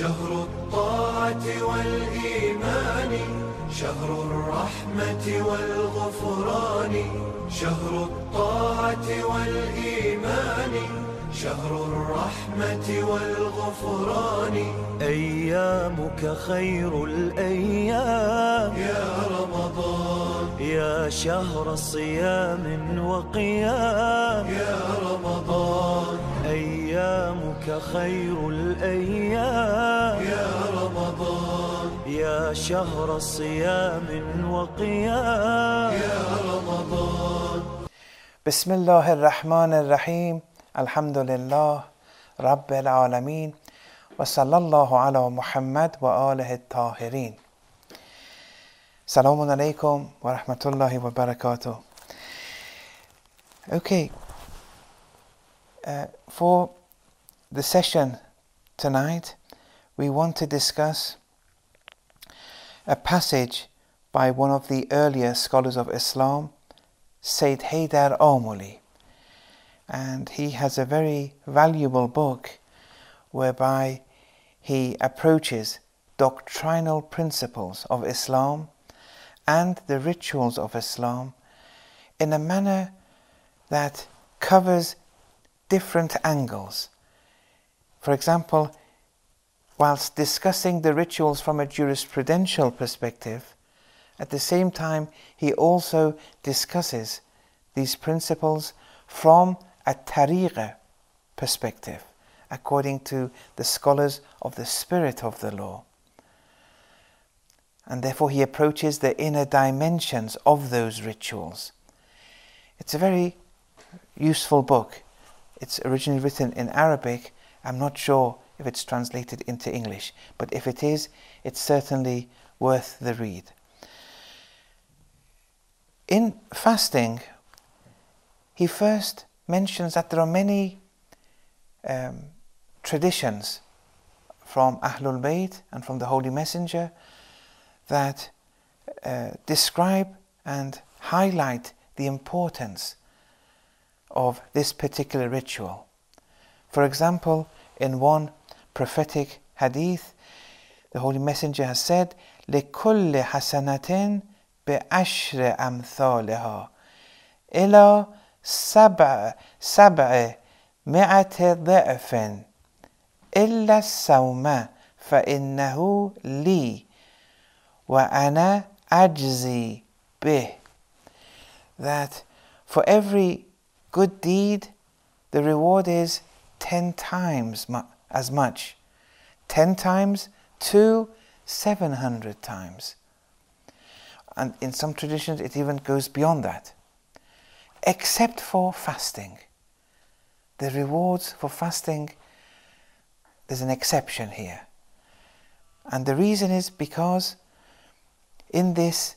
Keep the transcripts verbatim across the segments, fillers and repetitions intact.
شهر الطاعة والإيمان شهر الرحمة والغفران شهر الطاعة والإيمان شهر الرحمة والغفران أيامك خير الأيام يا رمضان يا شهر صيام وقيام يا رمضان أيامك خير الأيام يا رمضان يا شهر صيام وقيام يا رمضان. بسم الله الرحمن الرحيم. الحمد لله رب العالمين وصلى الله على محمد وآله الطاهرين. Assalamu alaikum wa rahmatullahi wa barakatuh. Okay, uh, for the session tonight, we want to discuss a passage by one of the earlier scholars of Islam, Sayyid Haydar Amuli. And he has a very valuable book whereby he approaches doctrinal principles of Islam and the rituals of Islam in a manner that covers different angles. For example, whilst discussing the rituals from a jurisprudential perspective, at the same time he also discusses these principles from a tariqah perspective, according to the scholars of the spirit of the law. And therefore he approaches the inner dimensions of those rituals. It's a very useful book. It's originally written in Arabic. I'm not sure if it's translated into English, but if it is, it's certainly worth the read. In fasting, he first mentions that there are many um, traditions from Ahlul Bayt and from the Holy Messenger that uh, describe and highlight the importance of this particular ritual. For example, in one prophetic hadith, the Holy Messenger has said, لِكُلِّ حَسَنَةٍ بِعَشْرِ أَمْثَالِهَا إِلَى سبع سبع مئة ضعف إلا الصوم فإنه لي وأنا أجزي به. That for every good deed the reward is ten times mu- as much, ten times to seven hundred times, and in some traditions it even goes beyond that. Except for fasting. The rewards for fasting, there's an exception here. And the reason is because in this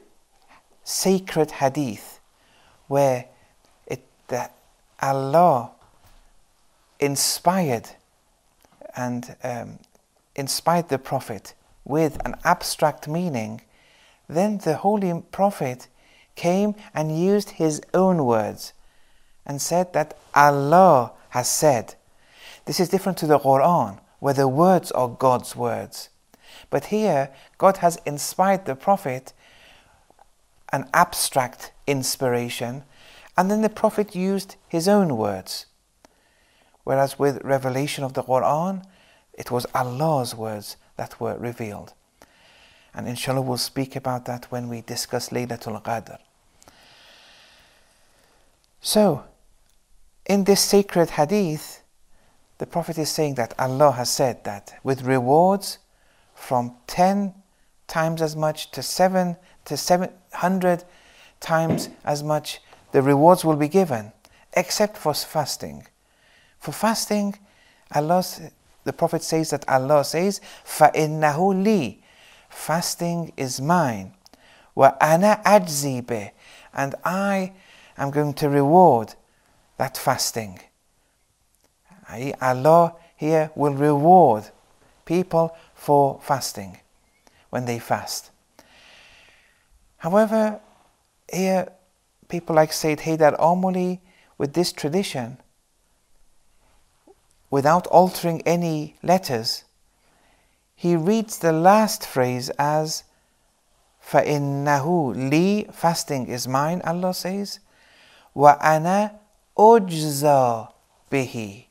sacred hadith, where it that Allah inspired and um, inspired the Prophet with an abstract meaning, then the Holy Prophet came and used his own words and said that Allah has said. This is different to the Quran, where the words are God's words. But here, God has inspired the Prophet an abstract inspiration, and then the Prophet used his own words. Whereas with revelation of the Quran, it was Allah's words that were revealed. And inshallah we'll speak about that when we discuss Laylatul Qadr. So, in this sacred hadith, the Prophet is saying that Allah has said that with rewards from ten times as much to seven to seven hundred times as much, the rewards will be given, except for fasting. For fasting, Allah, the Prophet says that Allah says, فَإِنَّهُ لِي, fasting is mine, وَأَنَا أَجْزِي بِهِ, and I am going to reward that fasting. Allah here will reward people for fasting when they fast. However, here people like Sayyid Haydar Amuli, with this tradition, without altering any letters, he reads the last phrase as فَإِنَّهُ لِي, fasting is mine, Allah says, وَأَنَا أُجْزَى بِهِ.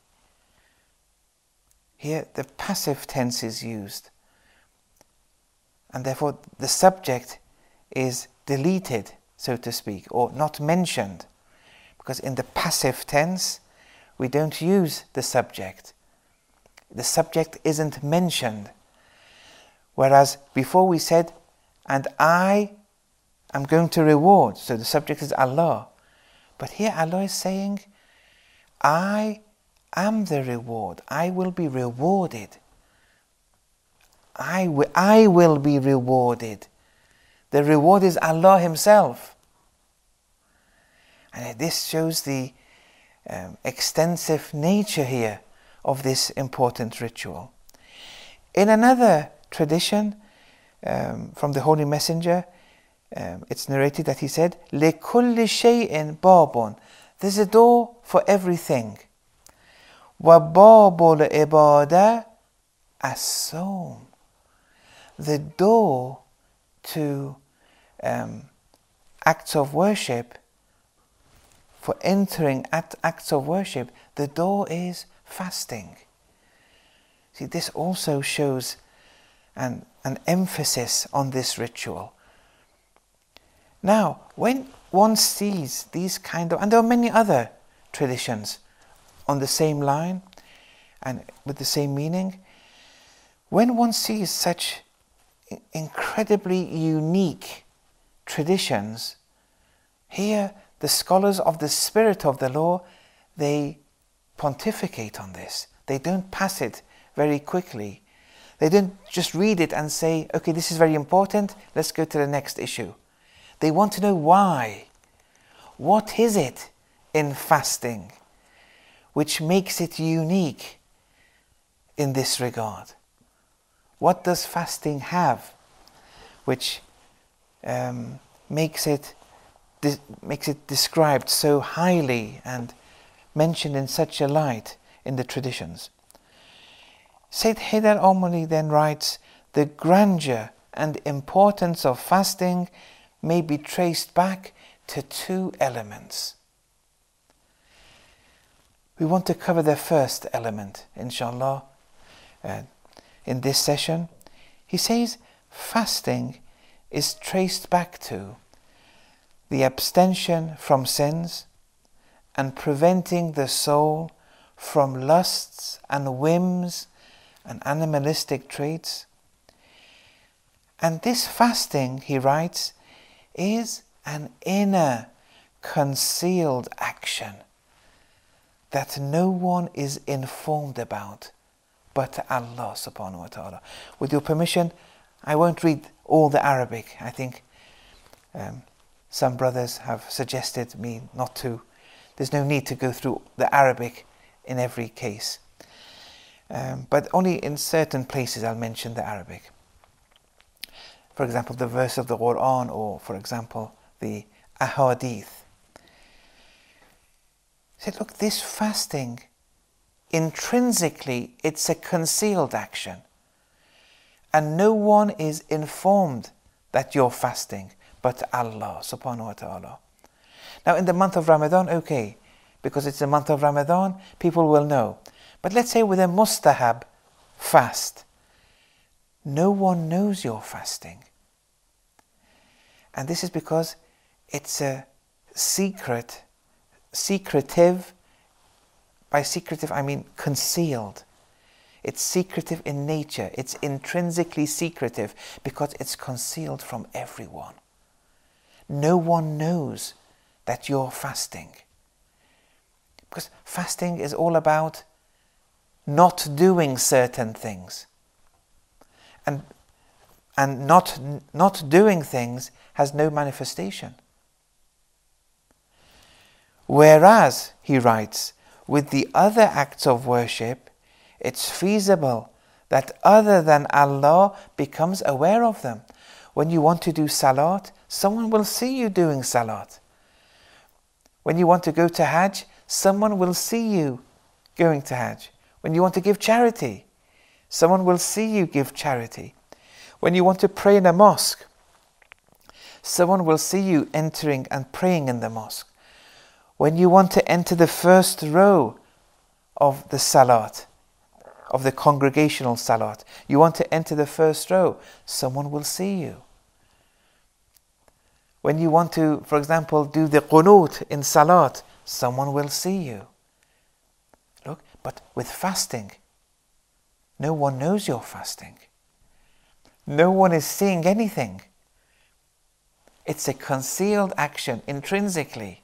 Here the passive tense is used, and therefore the subject is deleted, so to speak, or not mentioned, because in the passive tense we don't use the subject. The subject isn't mentioned, whereas before we said, and I am going to reward, so the subject is Allah. But here Allah is saying, I am the reward. I will be rewarded. I will, I will be rewarded. The reward is Allah Himself. And this shows the um, extensive nature here of this important ritual. In another tradition um, from the Holy Messenger, um, it's narrated that he said, لِكُلِّ شَيْءٍ بَابٌ. There's a door for everything. وَبَابُ الْعِبَادَةِ الصَّوْمُ. The door to um, acts of worship, for entering at acts of worship, the door is fasting. See, this also shows an, an emphasis on this ritual. Now, when one sees these kind of, and there are many other traditions on the same line and with the same meaning, when one sees such incredibly unique traditions, here the scholars of the spirit of the law, they pontificate on this. They don't pass it very quickly. They don't just read it and say, okay, this is very important, let's go to the next issue. They want to know why. What is it in fasting which makes it unique in this regard? What does fasting have which um, makes it makes it described so highly and mentioned in such a light in the traditions? Sayyid Haydar Omari then writes, the grandeur and importance of fasting may be traced back to two elements. We want to cover the first element, inshallah, uh, in this session. He says fasting is traced back to the abstention from sins and preventing the soul from lusts and whims and animalistic traits. And this fasting, he writes, is an inner concealed action that no one is informed about but Allah subhanahu wa ta'ala. With your permission, I won't read all the Arabic. I think um, some brothers have suggested me not to. There's no need to go through the Arabic in every case. Um, but only in certain places I'll mention the Arabic. For example, the verse of the Quran, or for example, the Ahadith. He said, look, this fasting, intrinsically, it's a concealed action. And no one is informed that you're fasting but Allah subhanahu wa ta'ala. Now in the month of Ramadan, okay, because it's the month of Ramadan, people will know. But let's say with a mustahab fast, no one knows you're fasting. And this is because it's a secret, secretive, by secretive I mean concealed. It's secretive in nature, it's intrinsically secretive because it's concealed from everyone. No one knows that you're fasting. Because fasting is all about not doing certain things. And, and not, not doing things has no manifestation. Whereas, he writes, with the other acts of worship, it's feasible that other than Allah becomes aware of them. When you want to do salat, someone will see you doing salat. When you want to go to Hajj, someone will see you going to Hajj. When you want to give charity, someone will see you give charity. When you want to pray in a mosque, someone will see you entering and praying in the mosque. When you want to enter the first row of the salat, of the congregational salat, you want to enter the first row, someone will see you. When you want to, for example, do the qunut in salat, someone will see you. Look, but with fasting, no one knows you're fasting. No one is seeing anything. It's a concealed action intrinsically.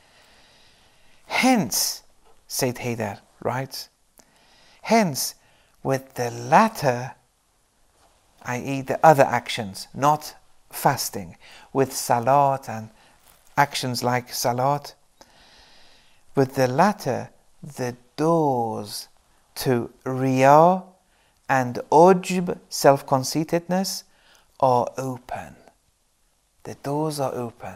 Hence, Sayyid Haydar writes, hence, with the latter, that is the other actions, not fasting, with salat and actions like salat, with the latter, the doors to riyā and ujb, self-conceitedness, are open. The doors are open.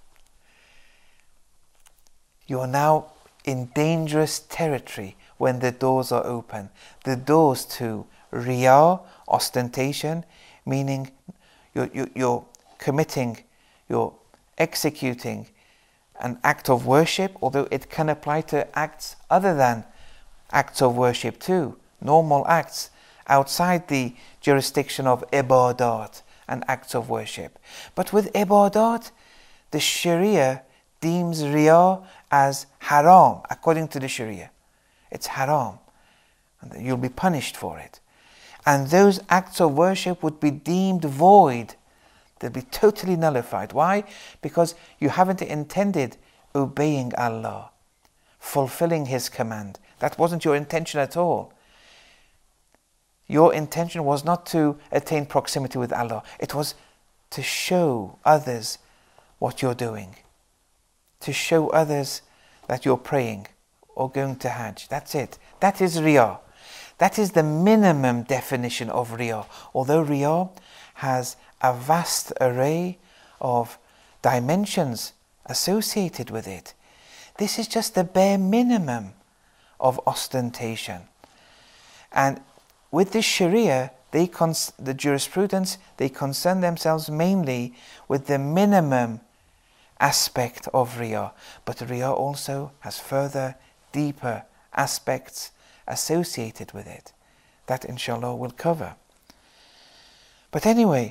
You are now in dangerous territory when the doors are open. The doors to riyā, ostentation, meaning you're, you're, you're committing, you're executing an act of worship, although it can apply to acts other than acts of worship too, normal acts outside the jurisdiction of ibadat and acts of worship. But with ibadat, the Sharia deems riyā as haram, according to the Sharia. It's haram, and you'll be punished for it. And those acts of worship would be deemed void. They'll be totally nullified. Why? Because you haven't intended obeying Allah, fulfilling His command. That wasn't your intention at all. Your intention was not to attain proximity with Allah. It was to show others what you're doing. To show others that you're praying or going to Hajj. That's it. That is riyā. That is the minimum definition of riyā. Although riyā has a vast array of dimensions associated with it, this is just the bare minimum of ostentation. And with the Sharia, they cons- the jurisprudence, they concern themselves mainly with the minimum aspect of riyā. But riyā also has further, deeper aspects associated with it that inshallah we'll cover. But anyway,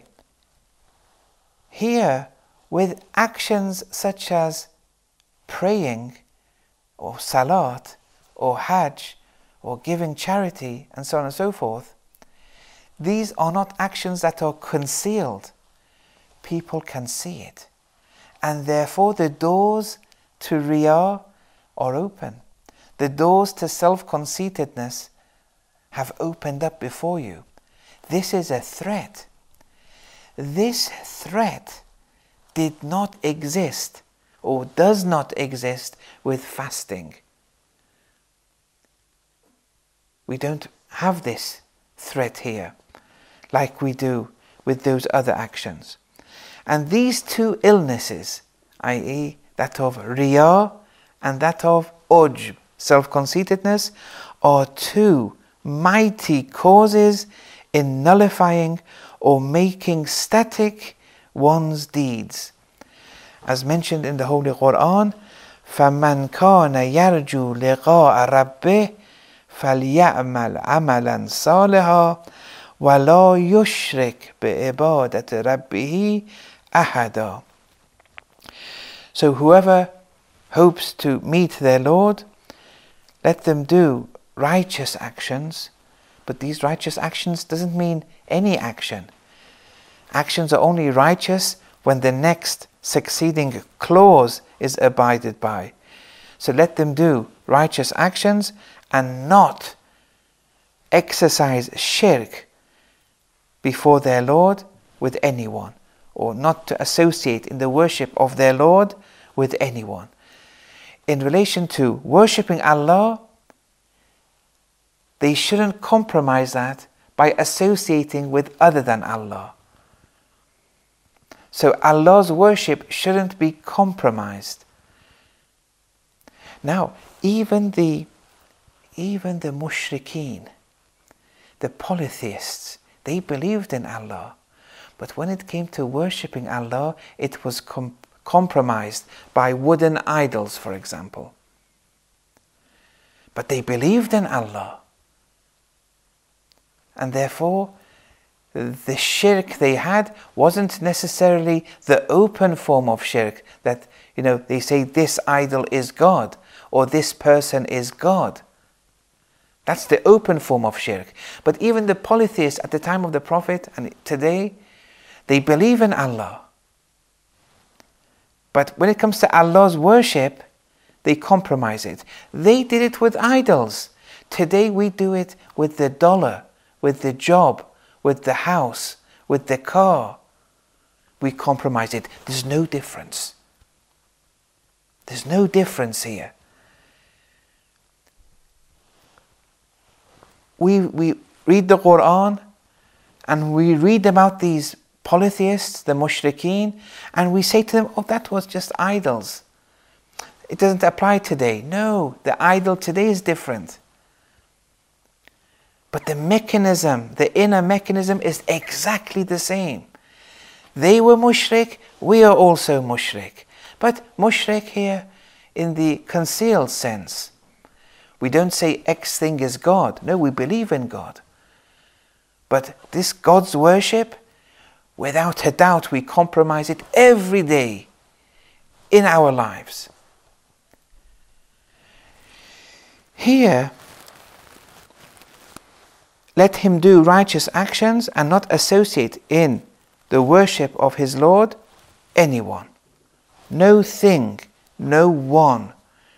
here with actions such as praying or salat or hajj or giving charity and so on and so forth, these are not actions that are concealed. People can see it. And therefore the doors to riyā are open. The doors to self-conceitedness have opened up before you. This is a threat. This threat did not exist or does not exist with fasting. We don't have this threat here like we do with those other actions. And these two illnesses, that is that of riyā and that of ujb, self-conceitedness, are two mighty causes in nullifying or making static one's deeds. As mentioned in the Holy Quran, فَمَنْ كَانَ يَرْجُو لِقَاءَ رَبِّهِ فَلْيَعْمَلْ عَمَلًا صَالِحًا وَلَا يُشْرِكْ بِعِبَادَةِ رَبِّهِ أَحَدًا. So whoever hopes to meet their Lord, let them do righteous actions. But these righteous actions doesn't mean any action. Actions are only righteous when the next succeeding clause is abided by. So let them do righteous actions and not exercise shirk before their Lord with anyone, or not to associate in the worship of their Lord with anyone. In relation to worshipping Allah, they shouldn't compromise that by associating with other than Allah. So Allah's worship shouldn't be compromised. Now, even the even the mushrikeen, the polytheists, they believed in Allah. But when it came to worshipping Allah, it was com compromised by wooden idols, for example. But they believed in Allah. And therefore, the shirk they had wasn't necessarily the open form of shirk, that, you know, they say this idol is God, or this person is God. That's the open form of shirk. But even the polytheists at the time of the Prophet and today, they believe in Allah. But when it comes to Allah's worship, they compromise it. They did it with idols. Today we do it with the dollar, with the job, with the house, with the car. We compromise it. There's no difference. There's no difference here. We, we read the Quran and we read about these polytheists, the mushrikeen, and we say to them, oh, that was just idols. It doesn't apply today. No, the idol today is different. But the mechanism, the inner mechanism is exactly the same. They were mushrik, we are also mushrik. But mushrik here in the concealed sense. We don't say X thing is God. No, we believe in God. But this God's worship, without a doubt, we compromise it every day in our lives. Here, let him do righteous actions and not associate in the worship of his Lord anyone. No thing, no one.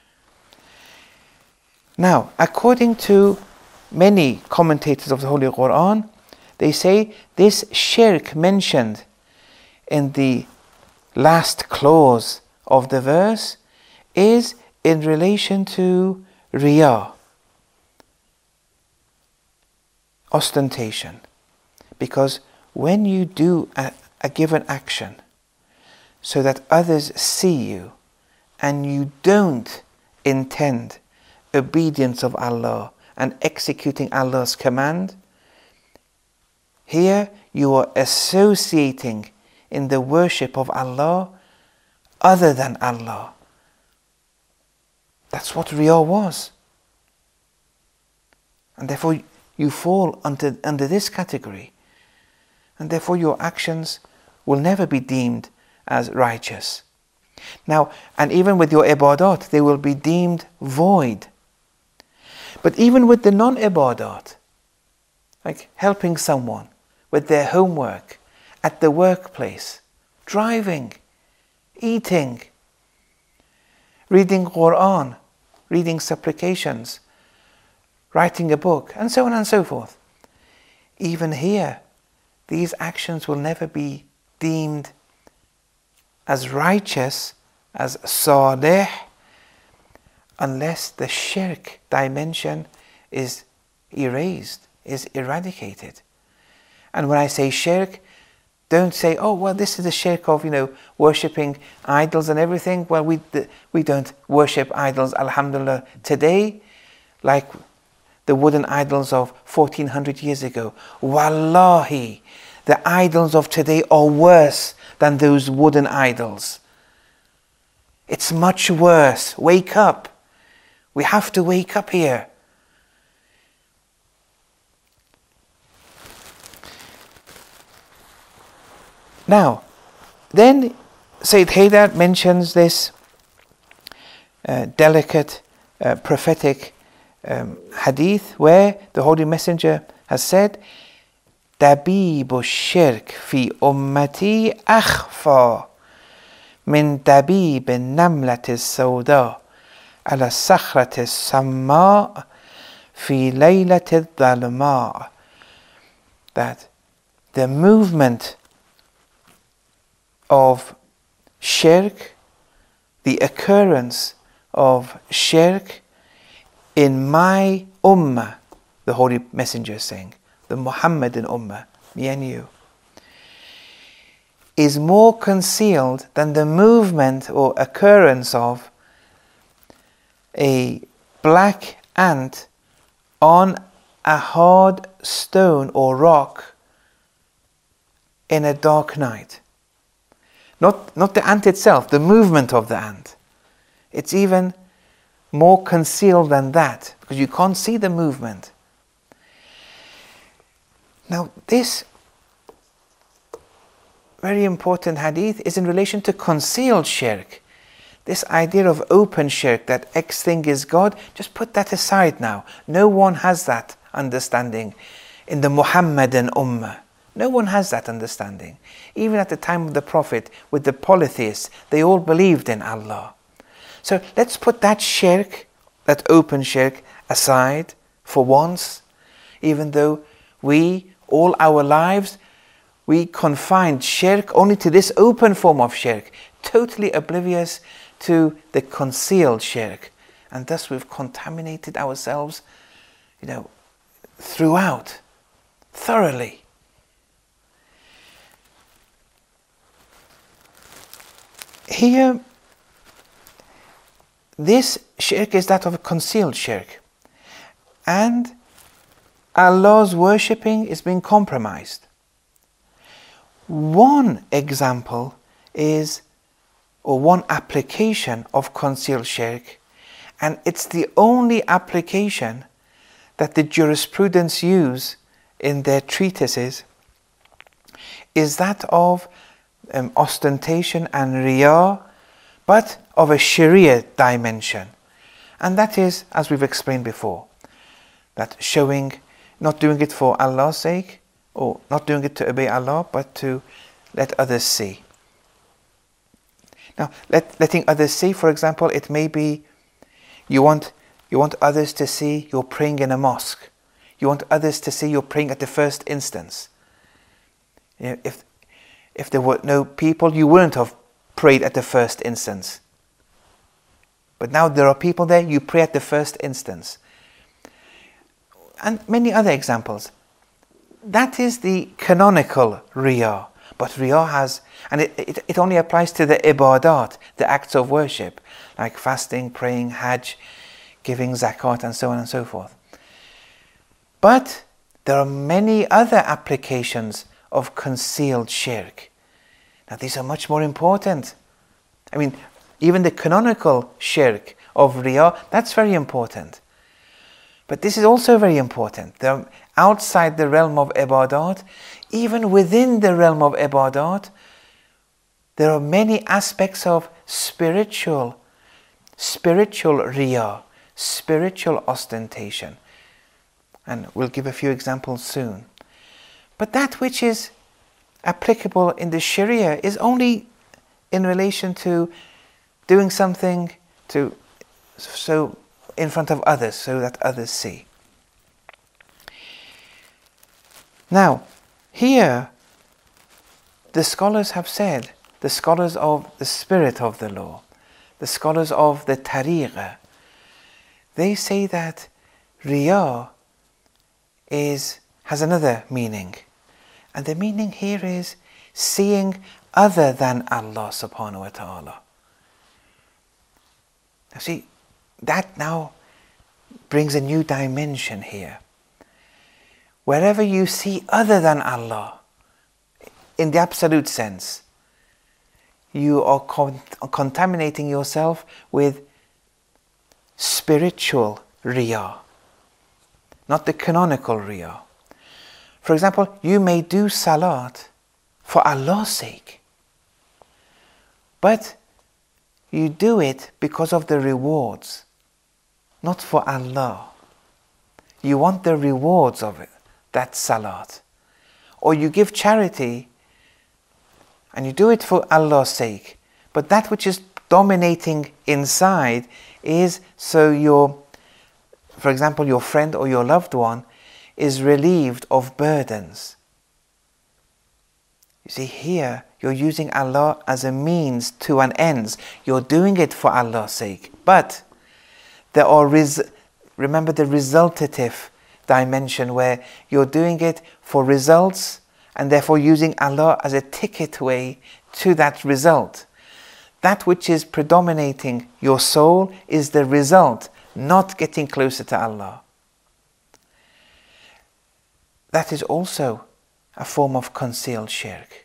Now, according to many commentators of the Holy Quran, they say this shirk mentioned in the last clause of the verse is in relation to riyah, ostentation. Because when you do a, a given action so that others see you and you don't intend obedience of Allah and executing Allah's command, here you are associating in the worship of Allah other than Allah. That's what riyah was. And therefore you fall under, under this category. And therefore your actions will never be deemed as righteous. Now, and even with your ibadat, they will be deemed void. But even with the non-ibadat, like helping someone with their homework, at the workplace, driving, eating, reading Quran, reading supplications, writing a book, and so on and so forth. Even here, these actions will never be deemed as righteous, as salih, unless the shirk dimension is erased, is eradicated. And when I say shirk, don't say, oh, well, this is the shirk of, you know, worshipping idols and everything. Well, we, we don't worship idols, alhamdulillah, today, like the wooden idols of fourteen hundred years ago. Wallahi, the idols of today are worse than those wooden idols. It's much worse. Wake up. We have to wake up here. Now, then Sayyid Haydar mentions this uh, delicate uh, prophetic um, hadith where the Holy Messenger has said, دبيب الشرك في أمتي أخفى من دبيب النملة السوداء على الصخرة السماء في ليلة الظلماء. That the movement of shirk, the occurrence of shirk in my ummah, the Holy Messenger is saying, the Muhammadan ummah, me and you, is more concealed than the movement or occurrence of a black ant on a hard stone or rock in a dark night. Not, not the ant itself, the movement of the ant. It's even more concealed than that, because you can't see the movement. Now, this very important hadith is in relation to concealed shirk. This idea of open shirk, that X thing is God, just put that aside now. No one has that understanding in the Muhammadan Ummah. No one has that understanding. Even at the time of the Prophet, with the polytheists, they all believed in Allah. So let's put that shirk, that open shirk, aside for once, even though we, all our lives, we confined shirk only to this open form of shirk, totally oblivious to the concealed shirk. And thus we've contaminated ourselves, you know, throughout, thoroughly. Here, this shirk is that of a concealed shirk. And Allah's worshipping is being compromised. One example is, or one application of concealed shirk, and it's the only application that the jurisprudence use in their treatises, is that of um, ostentation and riyā, but of a Sharia dimension. And that is, as we've explained before, that showing, not doing it for Allah's sake, or not doing it to obey Allah, but to let others see. Now, let, letting others see, for example, it may be you want, you want others to see you're praying in a mosque. You want others to see you're praying at the first instance. You know, if, if there were no people, you wouldn't have prayed at the first instance. But now there are people there, you pray at the first instance. And many other examples. That is the canonical riyā. But riyā has, and it, it, it only applies to the ibadat, the acts of worship, like fasting, praying, hajj, giving zakat, and so on and so forth. But there are many other applications of concealed shirk. Now these are much more important. I mean, even the canonical shirk of riyā, that's very important. But this is also very important. They're outside the realm of ibadat. Even within the realm of ibadat, there are many aspects of spiritual, spiritual riyā, spiritual ostentation. And we'll give a few examples soon. But that which is applicable in the Sharia is only in relation to doing something to so in front of others, so that others see. Now, here, the scholars have said, the scholars of the spirit of the law, the scholars of the tariqah, they say that riyā is, has another meaning. And the meaning here is seeing other than Allah subhanahu wa ta'ala. Now see, that now brings a new dimension here. Wherever you see other than Allah, in the absolute sense, you are con contaminating yourself with spiritual riyā, not the canonical riyā. For example, you may do salat for Allah's sake, but you do it because of the rewards, not for Allah. You want the rewards of it, that salat. Or you give charity and you do it for Allah's sake, but that which is dominating inside is so your, for example, your friend or your loved one is relieved of burdens. You see, here you're using Allah as a means to an end. You're doing it for Allah's sake. But there are, res remember the resultative dimension where you're doing it for results and therefore using Allah as a ticket way to that result. That which is predominating your soul is the result, not getting closer to Allah. that is also a form of concealed shirk.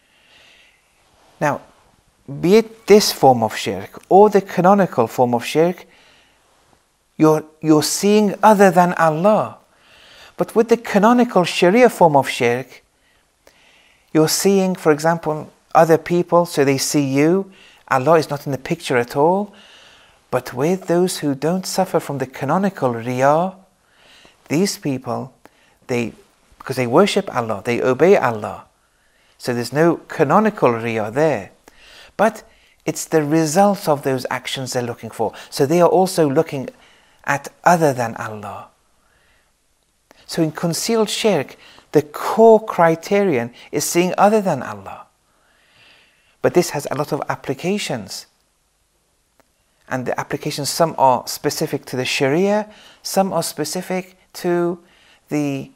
Now, be it this form of shirk or the canonical form of shirk, you're, you're seeing other than Allah. But with the canonical Sharia form of shirk, you're seeing, for example, other people, so they see you. Allah is not in the picture at all. But with those who don't suffer from the canonical riyah, these people, they, because they worship Allah, they obey Allah. So there's no canonical riyah there. But it's the results of those actions they're looking for. So they are also looking at other than Allah. So in concealed shirk, the core criterion is seeing other than Allah. But this has a lot of applications. And the applications, some are specific to the Sharia, some are specific to the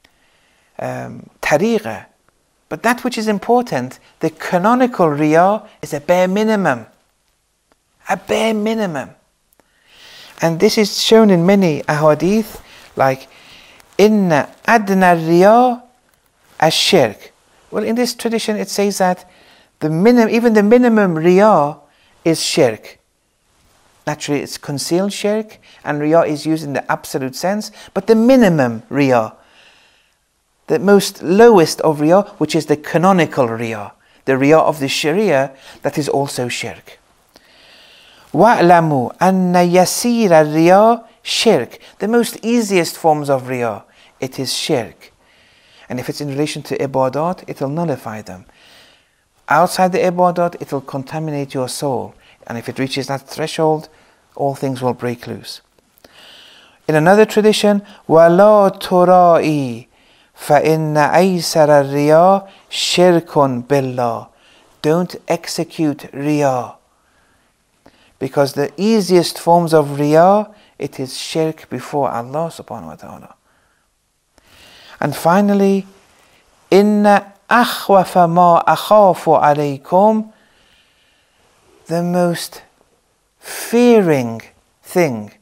um, tariqah. But that which is important, the canonical riyah, is a bare minimum. A bare minimum. And this is shown in many ahadith, like, Inna adna riyah ash-shirk. Well, in this tradition it says that the minimum, even the minimum riyah is shirk. Naturally, it's concealed shirk, and riyah is used in the absolute sense, but the minimum riyah, the most lowest of riyah, which is the canonical riyah, the riyah of the Sharia, that is also shirk. وَأْلَمُوا أَنَّ يَسِيرَ الرِّيَاء shirk. The most easiest forms of riyah, it is shirk. And if it's in relation to ibadat, it will nullify them. Outside the ibadat, it will contaminate your soul. And if it reaches that threshold, all things will break loose. In another tradition, وَلَا تُرَائِي فَإِنَّ أَيْسَرَ الرِّيَاء شِرْكٌ بِاللَّهِ. Don't execute riyah. Because the easiest forms of riyah, it is shirk before Allah subhanahu wa ta'ala. And finally, إِنَّ أَخْوَفَ مَا أَخَافُ عَلَيْكُمْ. The most fearing thing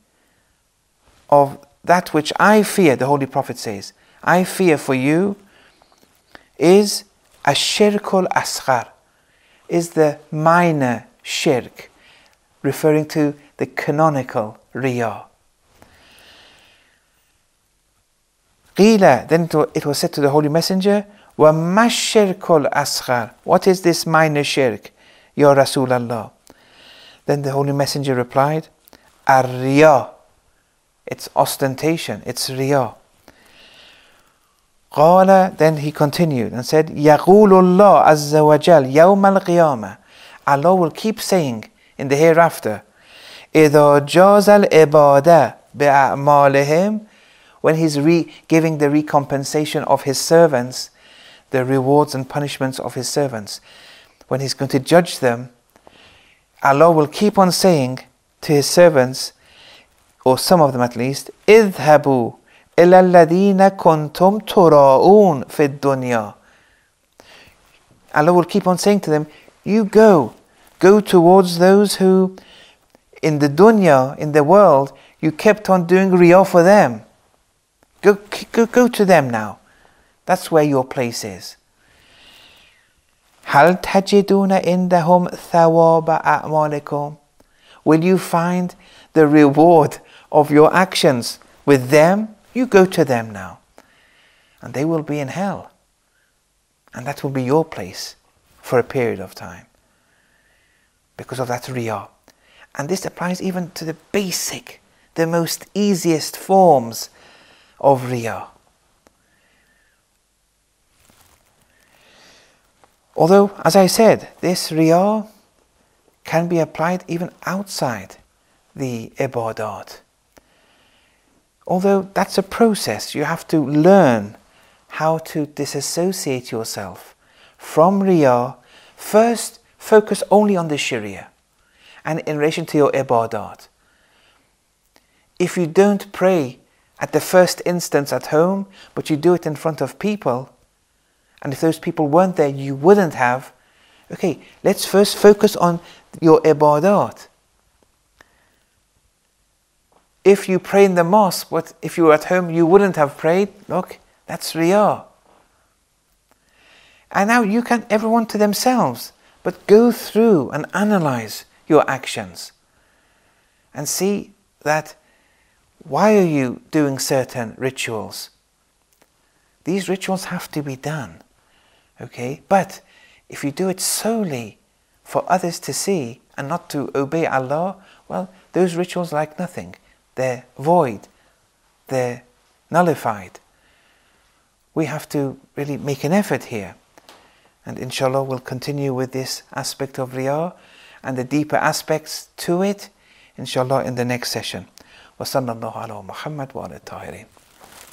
of that which I fear, the Holy Prophet says, I fear for you, is ash-shirkul asghar, is the minor shirk, referring to the canonical riyah. Qila, then it was said to the Holy Messenger, وَمَا الشِّرْكُ الْأَصْغَرُ. What is this minor shirk, Ya Rasulallah? Then the Holy Messenger replied, Ar-riyah. It's ostentation, it's riyah. Qala, then he continued and said, يَقُولُ اللَّهُ عَزَّ وَجَلَّ يَوْمَ الْقِيَامَةِ. Allah will keep saying in the hereafter, إِذَا جَازَ الْعِبَادَةِ بِأَعْمَالِهِمْ. When he's re- giving the recompensation of his servants, the rewards and punishments of his servants, when he's going to judge them, Allah will keep on saying to his servants, or some of them at least, اذهبوا إلى الذين كنتم تراءون في الدنيا. Allah will keep on saying to them, you go, go towards those who in the dunya, in the world, you kept on doing riyah for them. Go, go, go to them now. That's where your place is. هل تجدون عندهم ثواب أعمالكم. Will you find the reward of your actions with them? You go to them now. And they will be in hell. And that will be your place for a period of time. Because of that riyah. And this applies even to the basic, the most easiest forms of riyah. Although, as I said, this riyah can be applied even outside the ibadat. Although that's a process, you have to learn how to disassociate yourself from riyah. First, focus only on the Sharia and in relation to your ibadat. If you don't pray at the first instance at home, but you do it in front of people, and if those people weren't there, you wouldn't have. Okay, let's first focus on your ibadat. If you pray in the mosque, but if you were at home, you wouldn't have prayed. Look, That's riyā. And now you can, everyone to themselves, but go through and analyze your actions and see that why are you doing certain rituals? These rituals have to be done, okay? But if you do it solely for others to see and not to obey Allah, well, those rituals are like nothing. They're void. They're nullified. We have to really make an effort here. And inshallah we'll continue with this aspect of riyā and the deeper aspects to it, inshallah, in the next session. Wa sallallahu ala Muhammad wa ala tahirin.